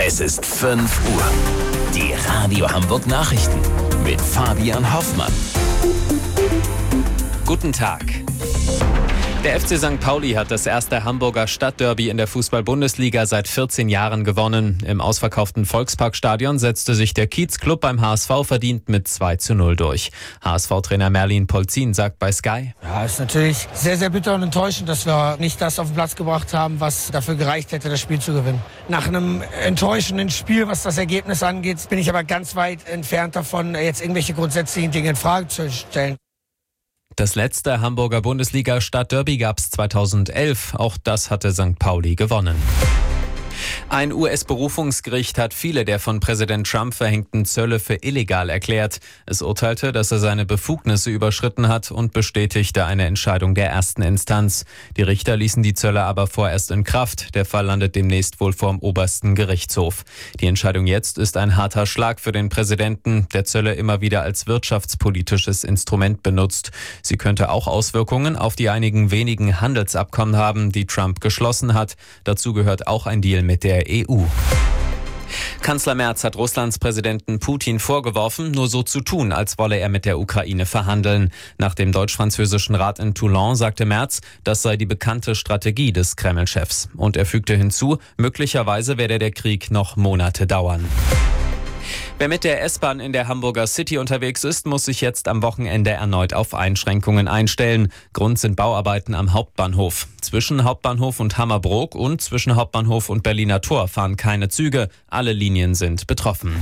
Es ist 5 Uhr. Die Radio Hamburg Nachrichten mit Fabian Hoffmann. Guten Tag. Der FC St. Pauli hat das erste Hamburger Stadtderby in der Fußball-Bundesliga seit 14 Jahren gewonnen. Im ausverkauften Volksparkstadion setzte sich der Kiezclub beim HSV verdient mit 2:0 durch. HSV-Trainer Merlin Polzin sagt bei Sky: Ja, ist natürlich sehr, sehr bitter und enttäuschend, dass wir nicht das auf den Platz gebracht haben, was dafür gereicht hätte, das Spiel zu gewinnen. Nach einem enttäuschenden Spiel, was das Ergebnis angeht, bin ich aber ganz weit entfernt davon, jetzt irgendwelche grundsätzlichen Dinge in Frage zu stellen. Das letzte Hamburger Bundesliga-Stadtderby gab es 2011. Auch das hatte St. Pauli gewonnen. Ein US-Berufungsgericht hat viele der von Präsident Trump verhängten Zölle für illegal erklärt. Es urteilte, dass er seine Befugnisse überschritten hat und bestätigte eine Entscheidung der ersten Instanz. Die Richter ließen die Zölle aber vorerst in Kraft. Der Fall landet demnächst wohl vor dem obersten Gerichtshof. Die Entscheidung jetzt ist ein harter Schlag für den Präsidenten, der Zölle immer wieder als wirtschaftspolitisches Instrument benutzt. Sie könnte auch Auswirkungen auf die einigen wenigen Handelsabkommen haben, die Trump geschlossen hat. Dazu gehört auch ein Deal mit der EU. Kanzler Merz hat Russlands Präsidenten Putin vorgeworfen, nur so zu tun, als wolle er mit der Ukraine verhandeln. Nach dem deutsch-französischen Rat in Toulon sagte Merz, das sei die bekannte Strategie des Kreml-Chefs. Und er fügte hinzu, möglicherweise werde der Krieg noch Monate dauern. Wer mit der S-Bahn in der Hamburger City unterwegs ist, muss sich jetzt am Wochenende erneut auf Einschränkungen einstellen. Grund sind Bauarbeiten am Hauptbahnhof. Zwischen Hauptbahnhof und Hammerbrook und zwischen Hauptbahnhof und Berliner Tor fahren keine Züge. Alle Linien sind betroffen.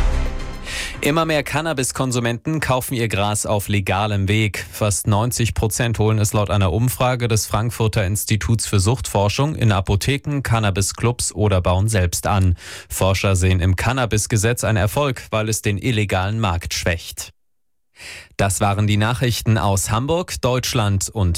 Immer mehr Cannabiskonsumenten kaufen ihr Gras auf legalem Weg. Fast 90% holen es laut einer Umfrage des Frankfurter Instituts für Suchtforschung in Apotheken, Cannabisclubs oder bauen selbst an. Forscher sehen im Cannabisgesetz einen Erfolg, weil es den illegalen Markt schwächt. Das waren die Nachrichten aus Hamburg, Deutschland und